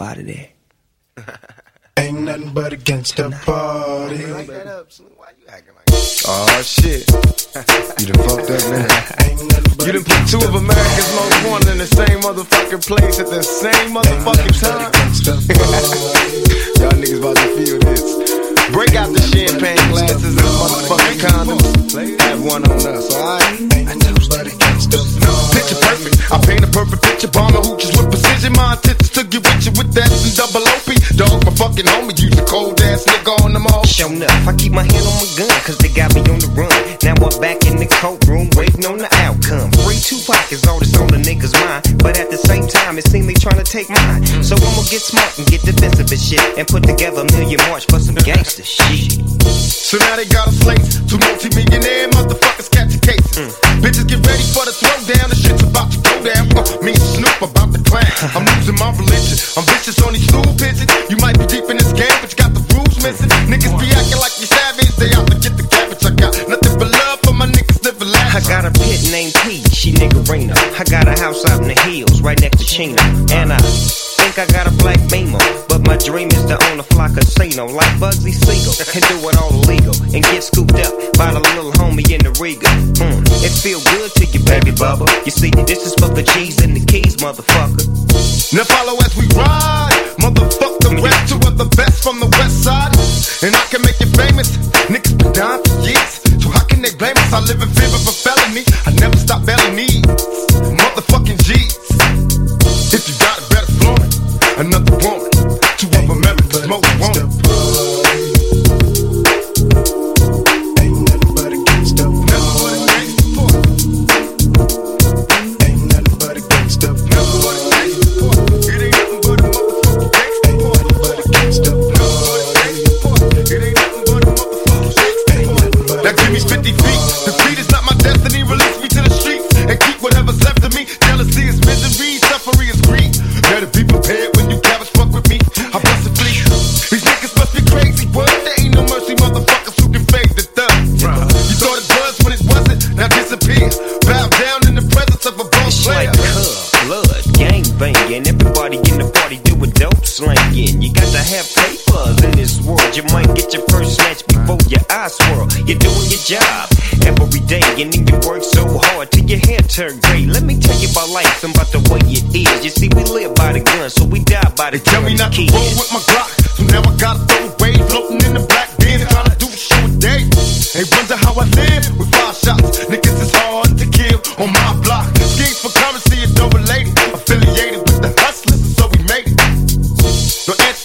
out of there. Ain't nothing but a gangsta party. Why you acting like that? Oh shit. You done fucked up, man. You done put two of America's most wanted in the same motherfucking place at the same motherfucking time. Y'all niggas about to feel this. Break out the champagne glasses and motherfucking condoms. Have one on us, alright? Picture perfect. I paint a perfect picture. Bomber hooches with precision. My intentions to get with you with that and double OP. Dog, my fucking homie. Use a cold ass nigga on them all. Show enough. I keep my hand on my gun, cause they got me on the run. Now I'm back in the courtroom, waiting on the outcome. Free Tupac is all that's on the niggas' mind. But at the same time, it seems they tryna take mine. So I'ma get smart and get defensive and shit. And put together a million march for some gangster shit. So now they got a slate. Two multi-millionaire motherfuckers catch a case. Bitches get ready for the throwdown. The shit's about to go down. Me and Snoop about to clan. I'm losing my religion. I'm vicious on these stool pigeons. You might be deep in this game, but you got the rules missing. Niggas be acting like you savage. They out to get the cabbage. I got nothing but love for my niggas living life. I got a pit named P, she niggerina. I got a house out in the hills, right next to Chino. And I think I got a black Beamer, but my dream is to own a fly casino like Bugsy Siegel and do it all illegal and get scooped up by the little homie in the Riga. It feel good to you, baby bubba. You see, this is for the G's and the keys, motherfucker. Now follow as we ride, motherfuck the rest. Two of the best from the west side, and I can make you famous. Niggas been down for years, so how can they blame us? I live in fear of a felony. I never stop belly needs, motherfucking G's. If you got it, better flaunt it. Another woman, two of America's most wanted. Ain't nothing but a gangsta party. Ain't nothing but a gangsta party. It ain't nothing but a motherfucking gangsta party. It ain't nothing but a motherfucking gangsta party. Now give me 50 feet. Defeat is not my destiny. Release me to the streets and keep whatever's left of me. Jealousy is misery, suffering is greed. Better be prepared when you cowards fuck with me. I bust a fleet. These niggas must be crazy. What? There ain't no mercy, motherfuckers who can fade the thug. You thought it was when it wasn't. Now disappear. Bow down in the presence of a boss player. It's like blood, gang banging. Everybody in the party doing dope slanging. You got to have papers in this world. You might get your first snatch before your eyes swirl. You're doing your job every day, and then you work so hard till your hair turn gray. Let me tell you about life and about the way it is. You see, we live by the gun, so we die by the gun. Tell me not to roll with my Glock, so now I gotta throw away. Floating in the black bin, trying to do a show a day. They wonder how I live with 5 shots. Niggas is hard to kill on my block. Schemes for currency is no related. Affiliated with the hustlers, so we made it. No answer